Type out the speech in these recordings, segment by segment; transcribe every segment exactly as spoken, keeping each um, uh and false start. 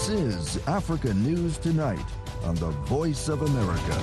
This is Africa News Tonight on the Voice of America.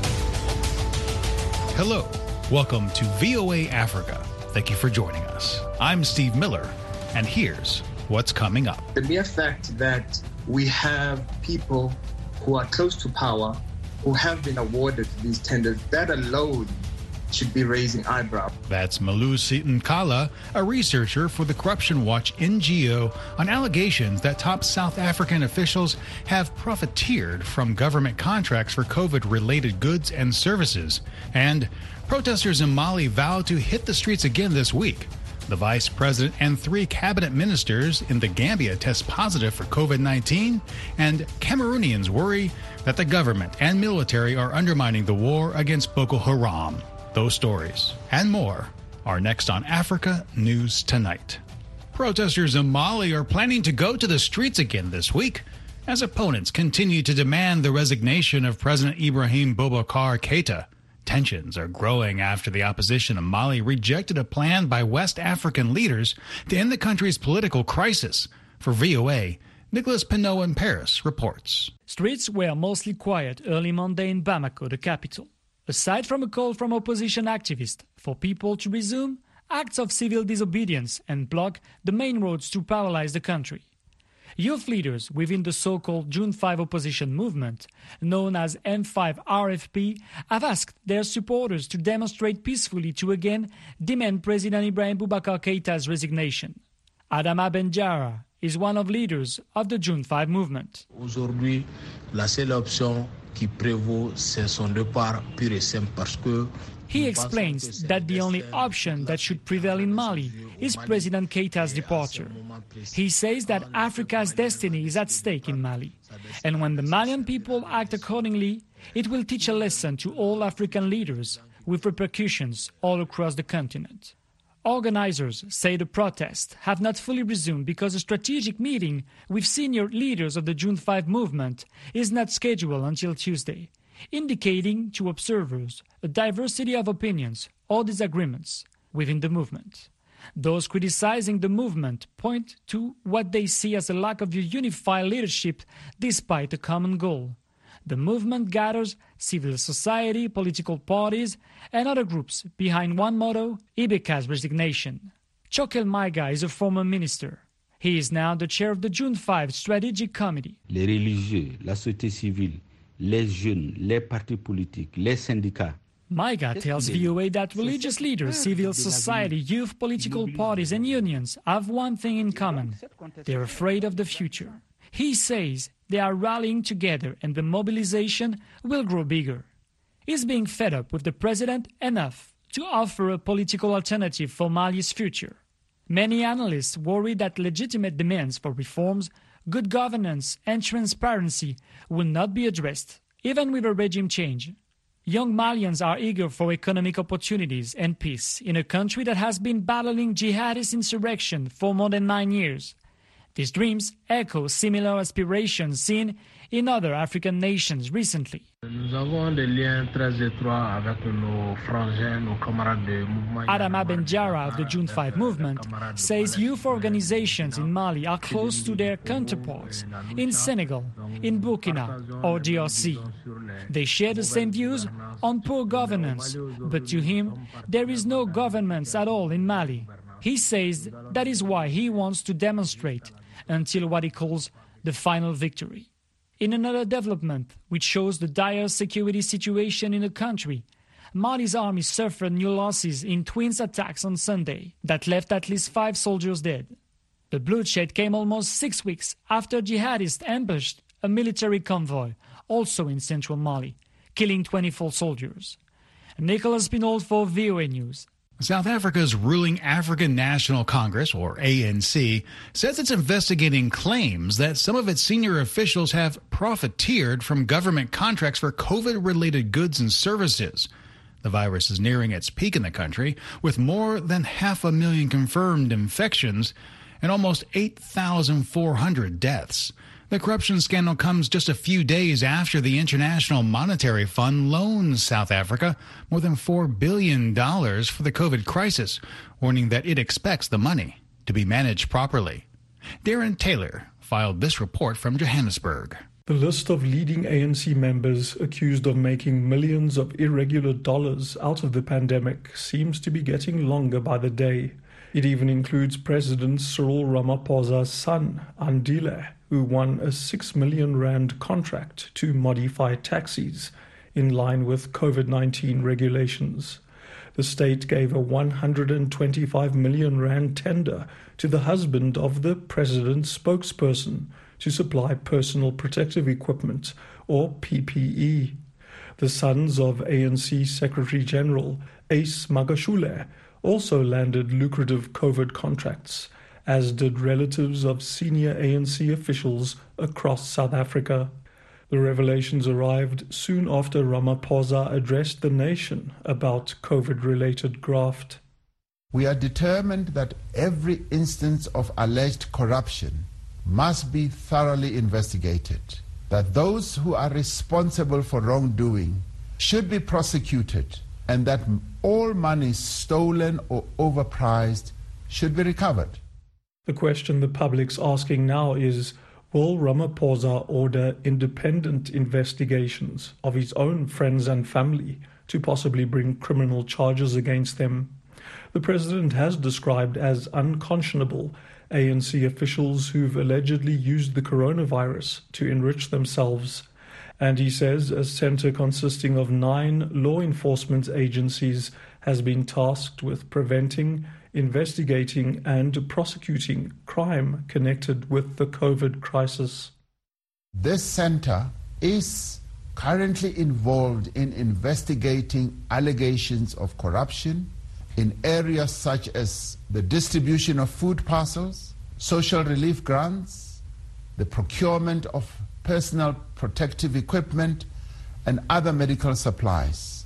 Hello. Welcome to V O A Africa. Thank you for joining us. I'm Steve Miller, and here's what's coming up. The mere fact that we have people who are close to power who have been awarded these tenders, that alone should be raising eyebrows. That's Malusi Nkala, a researcher for the Corruption Watch N G O, on allegations that top South African officials have profiteered from government contracts for COVID-related goods and services. And protesters in Mali vow to hit the streets again this week. The vice president and three cabinet ministers in the Gambia test positive for COVID nineteen, and Cameroonians worry that the government and military are undermining the war against Boko Haram. Those stories and more are next on Africa News Tonight. Protesters in Mali are planning to go to the streets again this week as opponents continue to demand the resignation of President Ibrahim Boubacar Keïta. Tensions are growing after the opposition in Mali rejected a plan by West African leaders to end the country's political crisis. For V O A, Nicholas Pinot in Paris reports. Streets were mostly quiet early Monday in Bamako, the capital. Aside from a call from opposition activists for people to resume acts of civil disobedience and block the main roads to paralyze the country. Youth leaders within the so-called June fifth opposition movement, known as M five R F P, have asked their supporters to demonstrate peacefully to again demand President Ibrahim Boubacar Keïta's resignation. Adama Benjara is one of leaders of the June fifth movement. Aujourd'hui, la seule option qui prévaut, c'est son départ pur et simple parce que he explains that the only option that should prevail in Mali is President Keïta's departure. He says that Africa's destiny is at stake in Mali, and when the Malian people act accordingly, it will teach a lesson to all African leaders with repercussions all across the continent. Organizers say the protests have not fully resumed because a strategic meeting with senior leaders of the June fifth movement is not scheduled until Tuesday, indicating to observers a diversity of opinions or disagreements within the movement. Those criticizing the movement point to what they see as a lack of unified leadership despite a common goal. The movement gathers civil society, political parties, and other groups behind one motto, Ibeka's resignation. Chokel Maiga is a former minister. He is now the chair of the June fifth Strategic Committee. Les religieux, la société civile, les jeunes, les partis politiques, les syndicats. Maiga tells V O A that religious leaders, civil society, youth, political parties, and unions have one thing in common. They're afraid of the future. He says they are rallying together and the mobilization will grow bigger. He's being fed up with the president enough to offer a political alternative for Mali's future. Many analysts worry that legitimate demands for reforms, good governance, and transparency will not be addressed, even with a regime change. Young Malians are eager for economic opportunities and peace in a country that has been battling jihadist insurrection for more than nine years. These dreams echo similar aspirations seen in other African nations recently. Adama Benjara of the June fifth movement says youth organizations in Mali are close to their counterparts in Senegal, in Burkina, or D R C. They share the same views on poor governance, but to him, there is no governance at all in Mali. He says that is why he wants to demonstrate until what he calls the final victory. In another development which shows the dire security situation in the country, Mali's army suffered new losses in twin attacks on Sunday that left at least five soldiers dead. The bloodshed came almost six weeks after jihadists ambushed a military convoy, also in central Mali, killing twenty-four soldiers. Nicholas Pinot for V O A News. South Africa's ruling African National Congress, or A N C, says it's investigating claims that some of its senior officials have profiteered from government contracts for COVID-related goods and services. The virus is nearing its peak in the country, with more than half a million confirmed infections and almost eight thousand four hundred deaths. The corruption scandal comes just a few days after the International Monetary Fund loans South Africa more than four billion dollars for the COVID crisis, warning that it expects the money to be managed properly. Darren Taylor filed this report from Johannesburg. The list of leading A N C members accused of making millions of irregular dollars out of the pandemic seems to be getting longer by the day. It even includes President Cyril Ramaphosa's son, Andile, who won a six million rand contract to modify taxis in line with COVID nineteen regulations. The state gave a one hundred twenty-five million rand tender to the husband of the president's spokesperson to supply personal protective equipment, or P P E. The sons of A N C Secretary General Ace Magashule also landed lucrative COVID contracts, as did relatives of senior A N C officials across South Africa. The revelations arrived soon after Ramaphosa addressed the nation about COVID-related graft. We are determined that every instance of alleged corruption must be thoroughly investigated, that those who are responsible for wrongdoing should be prosecuted, and that all money stolen or overpriced should be recovered. The question the public's asking now is, will Ramaphosa order independent investigations of his own friends and family to possibly bring criminal charges against them? The president has described as unconscionable A N C officials who've allegedly used the coronavirus to enrich themselves. And he says a centre consisting of nine law enforcement agencies has been tasked with preventing, investigating and prosecuting crime connected with the COVID crisis. This centre is currently involved in investigating allegations of corruption in areas such as the distribution of food parcels, social relief grants, the procurement of personal protective equipment, and other medical supplies.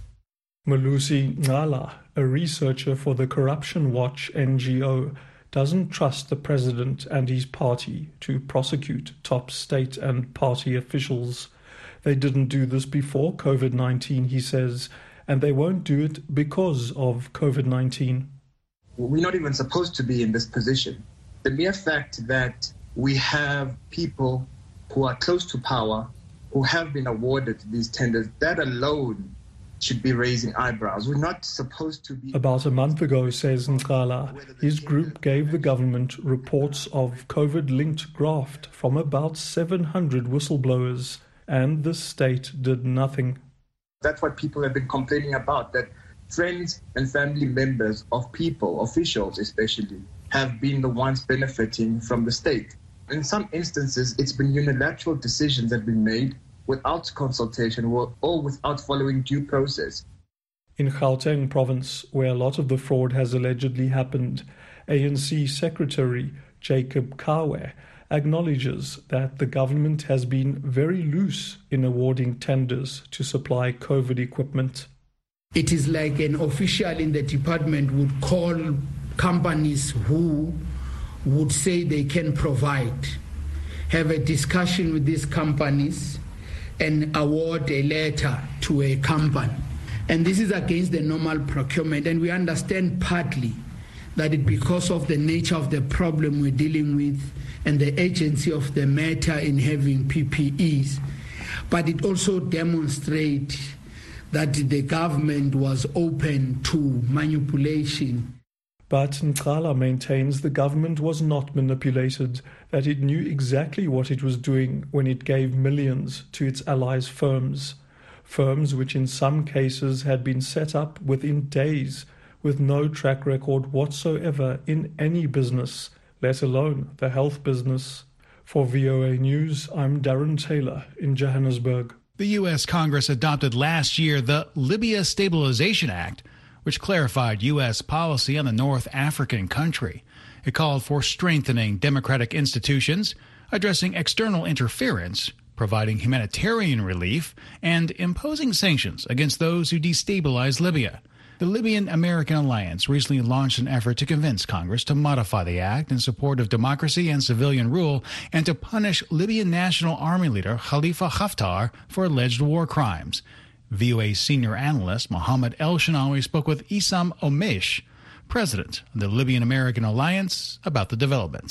Malusi Ngala, a researcher for the Corruption Watch N G O, doesn't trust the president and his party to prosecute top state and party officials. They didn't do this before COVID nineteen, he says, and they won't do it because of COVID nineteen. We're not even supposed to be in this position. The mere fact that we have people who are close to power, who have been awarded these tenders, that alone should be raising eyebrows. We're not supposed to be... About a month ago, says Nkala, his group gave the government reports of COVID-linked graft from about seven hundred whistleblowers, and the state did nothing. That's what people have been complaining about, that friends and family members of people, officials especially, have been the ones benefiting from the state. In some instances, it's been unilateral decisions that have been made without consultation or, or without following due process. In Gauteng province, where a lot of the fraud has allegedly happened, A N C Secretary Jacob Kawe acknowledges that the government has been very loose in awarding tenders to supply COVID equipment. It is like an official in the department would call companies who would say they can provide, have a discussion with these companies, and award a letter to a company. And this is against the normal procurement. And we understand partly that it because of the nature of the problem we're dealing with and the urgency of the matter in having P P Es. But it also demonstrates that the government was open to manipulation. But Nkala maintains the government was not manipulated, that it knew exactly what it was doing when it gave millions to its allies' firms, firms which in some cases had been set up within days with no track record whatsoever in any business, let alone the health business. For V O A News, I'm Darren Taylor in Johannesburg. The U S Congress adopted last year the Libya Stabilization Act, which clarified U S policy on the North African country. It called for strengthening democratic institutions, addressing external interference, providing humanitarian relief, and imposing sanctions against those who destabilize Libya. The Libyan-American Alliance recently launched an effort to convince Congress to modify the act in support of democracy and civilian rule and to punish Libyan National Army leader Khalifa Haftar for alleged war crimes. V O A senior analyst Mohammed El-Shanawi spoke with Issam Omish, president of the Libyan American Alliance, about the developments.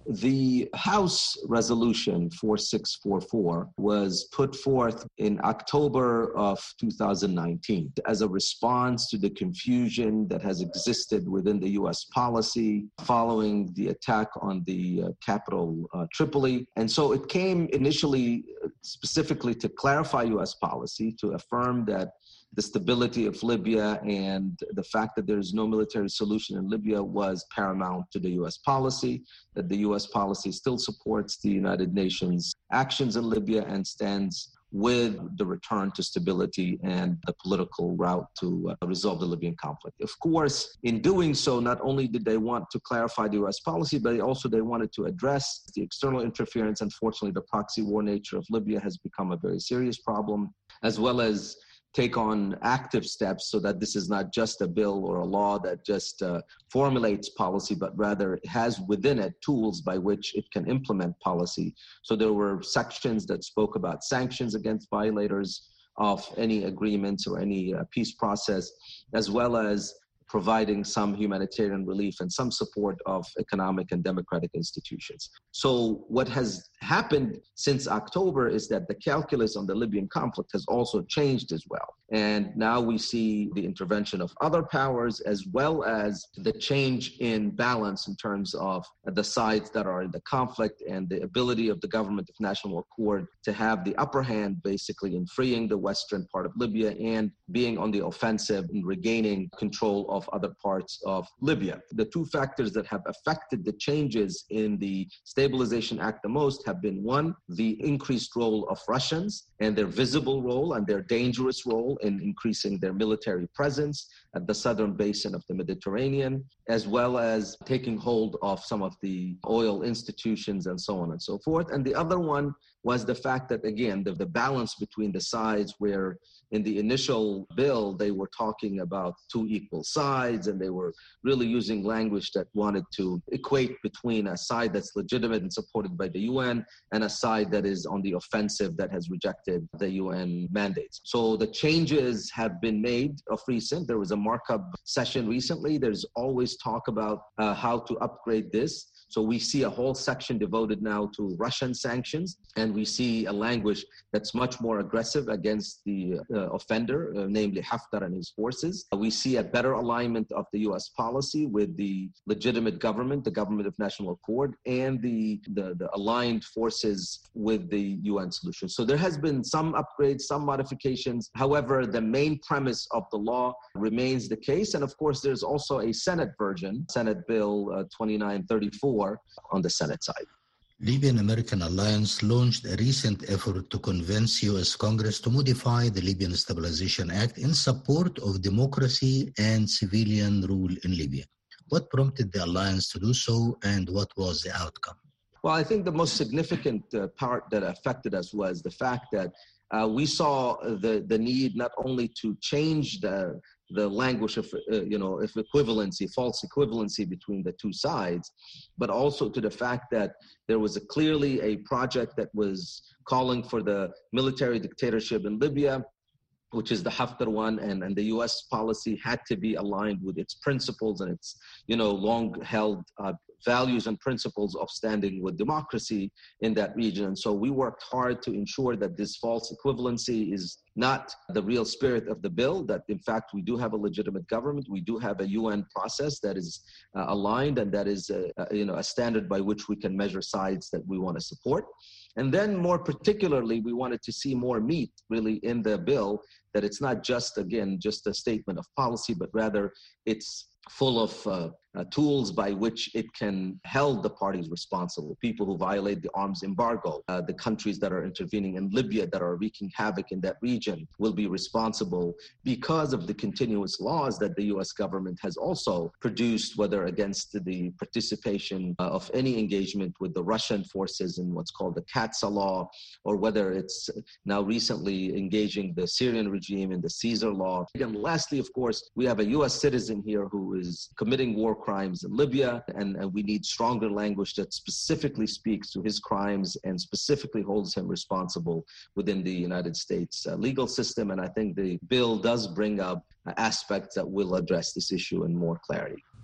The House Resolution four six four four was put forth in October of two thousand nineteen as a response to the confusion that has existed within the U S policy following the attack on the uh, capital, uh, Tripoli. And so it came initially specifically to clarify U S policy, to affirm that the stability of Libya and the fact that there is no military solution in Libya was paramount to the U S policy, that the U S policy still supports the United Nations actions in Libya and stands with the return to stability and the political route to uh, resolve the Libyan conflict. Of course, in doing so, not only did they want to clarify the U S policy, but also they wanted to address the external interference. Unfortunately, the proxy war nature of Libya has become a very serious problem, as well as take on active steps so that this is not just a bill or a law that just uh, formulates policy, but rather it has within it tools by which it can implement policy. So there were sections that spoke about sanctions against violators of any agreements or any uh, peace process, as well as providing some humanitarian relief and some support of economic and democratic institutions. So what has happened since October is that the calculus on the Libyan conflict has also changed as well. And now we see the intervention of other powers, as well as the change in balance in terms of the sides that are in the conflict and the ability of the government of national accord to have the upper hand basically in freeing the western part of Libya and being on the offensive and regaining control of other parts of Libya. The two factors that have affected the changes in the Stabilization Act the most have been, one, the increased role of Russians and their visible role and their dangerous role in increasing their military presence at the southern basin of the Mediterranean, as well as taking hold of some of the oil institutions and so on and so forth. And the other one was the fact that, again, the, the balance between the sides, where in the initial bill, they were talking about two equal sides, and they were really using language that wanted to equate between a side that's legitimate and supported by the U N and a side that is on the offensive that has rejected the U N mandates. So the changes have been made of recent. There was a markup session recently. There's always talk about uh, how to upgrade this. So we see a whole section devoted now to Russian sanctions, and we see a language that's much more aggressive against the uh, offender, uh, namely Haftar and his forces. We see a better alignment of the U S policy with the legitimate government, the government of national accord, and the, the, the aligned forces with the U N solution. So there has been some upgrades, some modifications. However, the main premise of the law remains the case. And of course, there's also a Senate version, Senate Bill uh, twenty-nine thirty-four, on the Senate side. Libyan-American Alliance launched a recent effort to convince U S Congress to modify the Libyan Stabilization Act in support of democracy and civilian rule in Libya. What prompted the alliance to do so, and what was the outcome? Well, I think the most significant uh, part that affected us was the fact that uh, we saw the, the need not only to change the the language of, uh, you know, of equivalency, false equivalency between the two sides, but also to the fact that there was a clearly a project that was calling for the military dictatorship in Libya, which is the Haftar one, and, and the U S policy had to be aligned with its principles and its, you know, long-held uh, values and principles of standing with democracy in that region. And so we worked hard to ensure that this false equivalency is not the real spirit of the bill, that in fact we do have a legitimate government, we do have a U N process that is uh, aligned, and that is a, a, you know, a standard by which we can measure sides that we want to support. And then more particularly, we wanted to see more meat really in the bill, that it's not just, again, just a statement of policy, but rather it's full of uh, uh, tools by which it can hold the parties responsible. People who violate the arms embargo, uh, the countries that are intervening in Libya that are wreaking havoc in that region will be responsible because of the continuous laws that the U S government has also produced, whether against the participation uh, of any engagement with the Russian forces in what's called the CATSA law, or whether it's now recently engaging the Syrian regime in the Caesar law. And lastly, of course, we have a U S citizen here who is committing war crimes in Libya, and, and we need stronger language that specifically speaks to his crimes and specifically holds him responsible within the United States uh, legal system. And I think the bill does bring up uh, aspects that will address this issue in more clarity.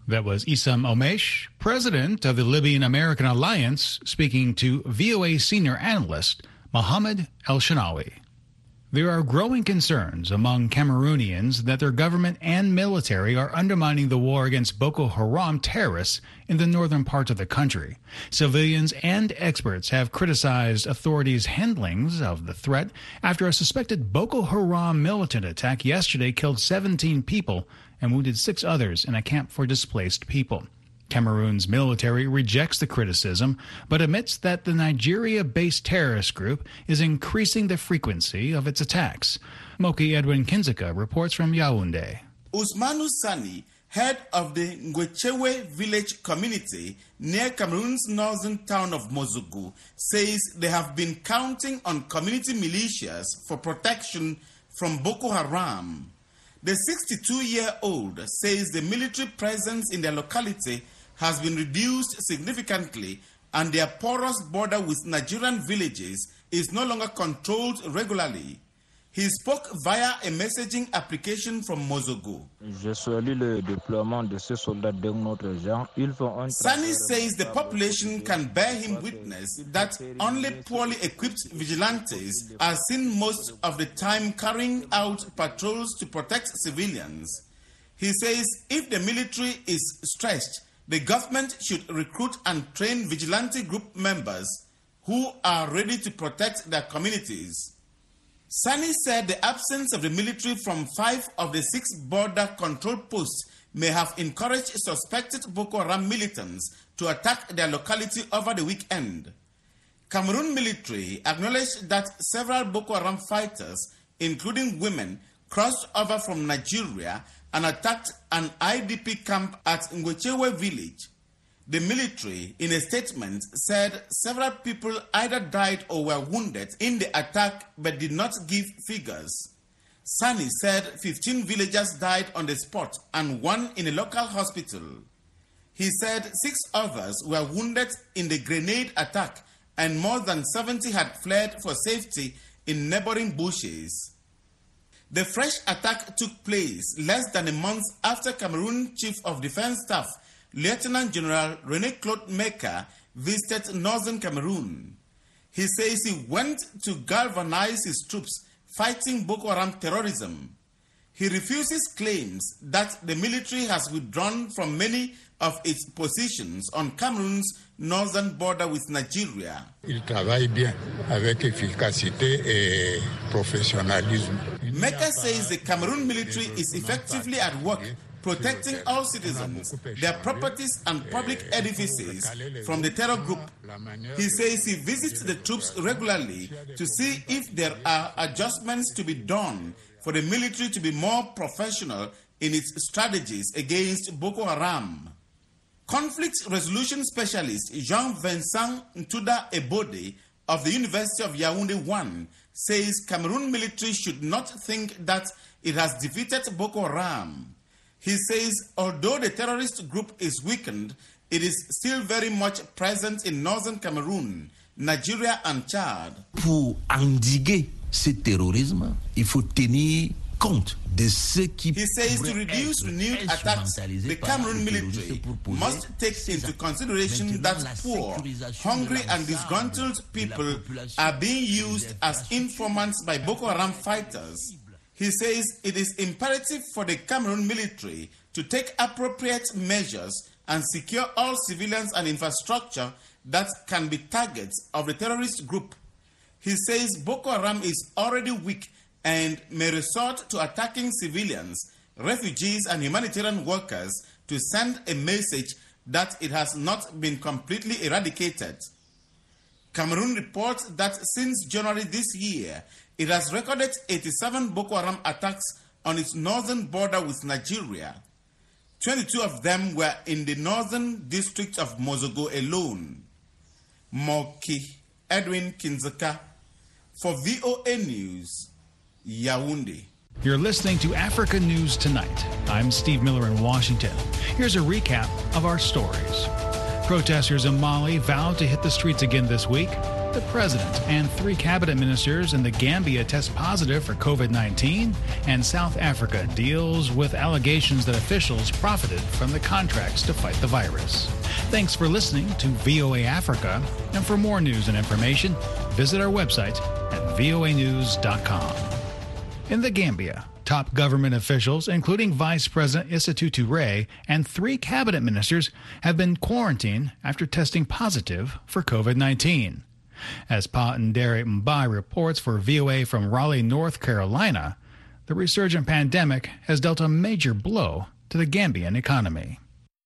That was Issam Omesh, president of the Libyan American Alliance, speaking to V O A senior analyst Mohammed El-Shanawi. There are growing concerns among Cameroonians that their government and military are undermining the war against Boko Haram terrorists in the northern parts of the country. Civilians and experts have criticized authorities' handlings of the threat after a suspected Boko Haram militant attack yesterday killed seventeen people and wounded six others in a camp for displaced people. Cameroon's military rejects the criticism, but admits that the Nigeria-based terrorist group is increasing the frequency of its attacks. Moki Edwin Kinzeka reports from Yaoundé. Ousmane Sani, head of the Ngwechewe village community near Cameroon's northern town of Mozogo, says they have been counting on community militias for protection from Boko Haram. The sixty-two-year-old says the military presence in their locality has been reduced significantly and their porous border with Nigerian villages is no longer controlled regularly. He spoke via a messaging application from Mozogo. Sani says the population can bear him witness that only poorly equipped vigilantes are seen most of the time carrying out patrols to protect civilians. He says if the military is stretched, the government should recruit and train vigilante group members who are ready to protect their communities. Sani said the absence of the military from five of the six border control posts may have encouraged suspected Boko Haram militants to attack their locality over the weekend. Cameroon military acknowledged that several Boko Haram fighters, including women, crossed over from Nigeria and attacked an I D P camp at Ngwechewe village. The military, in a statement, said several people either died or were wounded in the attack but did not give figures. Sani said fifteen villagers died on the spot and one in a local hospital. He said six others were wounded in the grenade attack and more than seventy had fled for safety in neighboring bushes. The fresh attack took place less than a month after Cameroon Chief of Defense Staff Lieutenant General René-Claude Meka visited northern Cameroon. He says he went to galvanize his troops fighting Boko Haram terrorism. He refuses claims that the military has withdrawn from many of its positions on Cameroon's northern border with Nigeria. Il travaille bien avec efficacité et professionnalisme. Meka says the Cameroon military is effectively at work protecting all citizens, their properties and public edifices from the terror group. He says he visits the troops regularly to see if there are adjustments to be done for the military to be more professional in its strategies against Boko Haram. Conflict resolution specialist Jean-Vincent Ntuda Ebode of the University of Yaoundé one says Cameroon military should not think that it has defeated Boko Haram. He says although the terrorist group is weakened, it is still very much present in northern Cameroon, Nigeria and Chad. Pour endiguer ce terrorisme, il faut tenir compte de ce qui He says to reduce renewed attacks, the Cameroon military must take into consideration that poor, hungry and disgruntled people are being used as informants by Boko Haram fighters. He says it is imperative for the Cameroon military to take appropriate measures and secure all civilians and infrastructure that can be targets of the terrorist group. He says Boko Haram is already weak and may resort to attacking civilians, refugees and humanitarian workers to send a message that it has not been completely eradicated. Cameroon reports that since January this year, it has recorded eighty-seven Boko Haram attacks on its northern border with Nigeria. twenty-two of them were in the northern district of Mozogo alone. Moki Edwin Kinzeka for V O A News, Yaoundé. You're listening to Africa News Tonight. I'm Steve Miller in Washington. Here's a recap of our stories. Protesters in Mali vowed to hit the streets again this week. The president and three cabinet ministers in the Gambia test positive for COVID nineteen, and South Africa deals with allegations that officials profited from the contracts to fight the virus. Thanks for listening to V O A Africa, and for more news and information, visit our website at V O A news dot com. In the Gambia, top government officials, including Vice President Isatou Touré and three cabinet ministers, have been quarantined after testing positive for COVID nineteen. As Pa Ndere Mbai reports for V O A from Raleigh, North Carolina, the resurgent pandemic has dealt a major blow to the Gambian economy.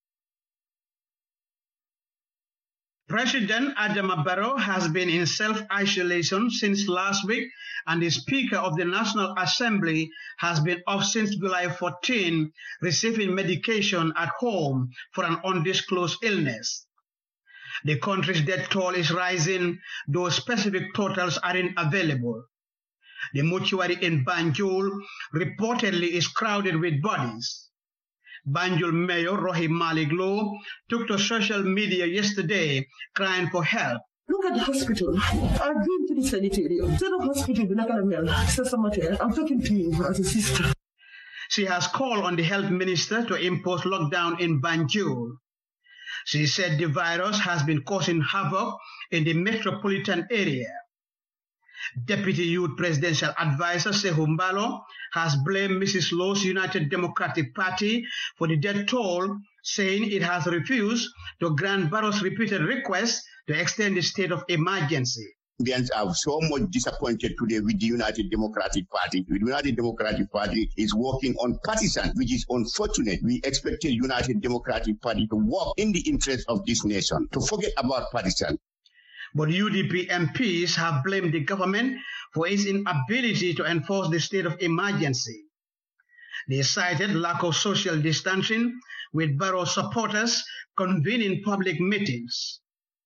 President Adama Barrow has been in self-isolation since last week, and the Speaker of the National Assembly has been off since July fourteenth, receiving medication at home for an undisclosed illness. The country's death toll is rising, though specific totals aren't available. The mortuary in Banjul reportedly is crowded with bodies. Banjul Mayor Rohit Malik Lowe took to social media yesterday crying for help. Look at the hospital. I've been to the sanitarium. To the hospital, I'm talking to you as a sister. She has called on the health minister to impose lockdown in Banjul. She said the virus has been causing havoc in the metropolitan area. Deputy Youth Presidential Advisor Sehu Mbalo has blamed Missus Lowe's United Democratic Party for the death toll, saying it has refused to grant Barrow's repeated request to extend the state of emergency. Gambians are so much disappointed today with the United Democratic Party. The United Democratic Party is working on partisan, which is unfortunate. We expected United Democratic Party to work in the interest of this nation, to forget about partisan. But U D P M Ps have blamed the government for its inability to enforce the state of emergency. They cited lack of social distancing, with Barrow supporters convening public meetings.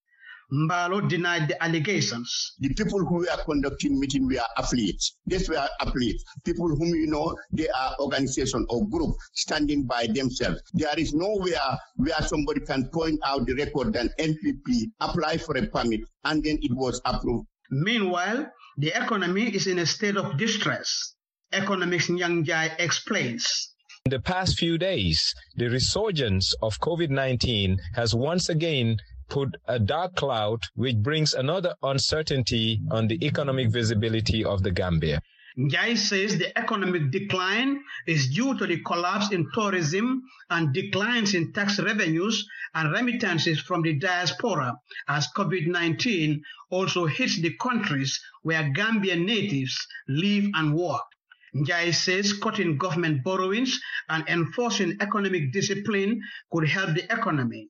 Mbalo denied the allegations. The people who were conducting meeting were athletes. These were athletes, people whom you know, they are organization or group standing by themselves. There is nowhere where somebody can point out the record that N P P applied for a permit and then it was approved. Meanwhile, the economy is in a state of distress. Economist Nyang Jai explains. In the past few days, the resurgence of COVID nineteen has once again put a dark cloud which brings another uncertainty on the economic visibility of the Gambia. Njai says the economic decline is due to the collapse in tourism and declines in tax revenues and remittances from the diaspora, as COVID nineteen also hits the countries where Gambian natives live and work. Njai says cutting government borrowings and enforcing economic discipline could help the economy.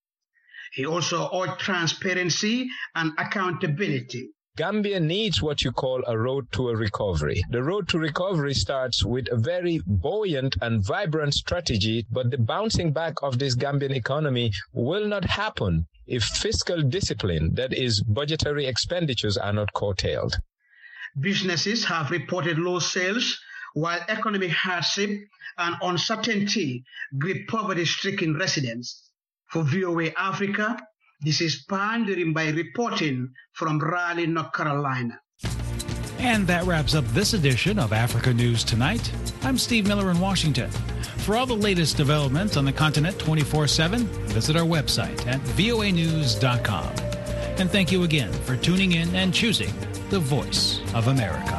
He also urged transparency and accountability. Gambia needs what you call a road to a recovery. The road to recovery starts with a very buoyant and vibrant strategy, but the bouncing back of this Gambian economy will not happen if fiscal discipline, that is, budgetary expenditures, are not curtailed. Businesses have reported low sales, while economic hardship and uncertainty grip poverty-stricken residents. For V O A Africa, this is Pa Ndere Mbai reporting from Raleigh, North Carolina. And that wraps up this edition of Africa News Tonight. I'm Steve Miller in Washington. For all the latest developments on the continent twenty-four seven, visit our website at V O A news dot com. And thank you again for tuning in and choosing the Voice of America.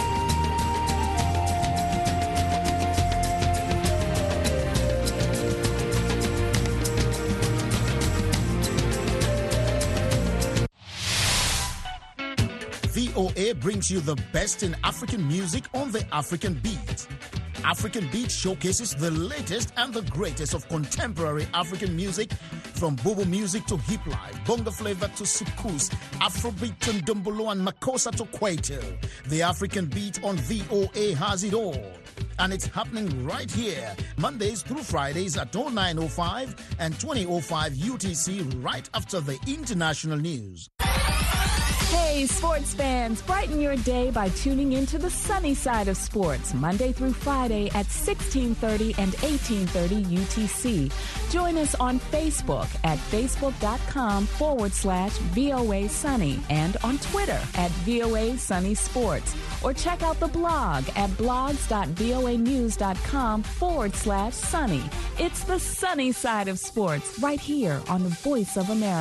V O A brings you the best in African music on the African Beat. African Beat showcases the latest and the greatest of contemporary African music, from Bobo music to hip life, bongo flavor to soukous, Afrobeat to Ndombolo and Makossa to Kwaito. The African Beat on V O A has it all. And it's happening right here, Mondays through Fridays at oh nine oh five and twenty oh five U T C, right after the international news. Hey, sports fans, brighten your day by tuning into the sunny side of sports, Monday through Friday at sixteen thirty and eighteen thirty U T C. Join us on Facebook at facebook.com forward slash VOA Sunny and on Twitter at VOA Sunny Sports. Or check out the blog at blogs.voanews.com forward slash sunny. It's the sunny side of sports right here on the Voice of America.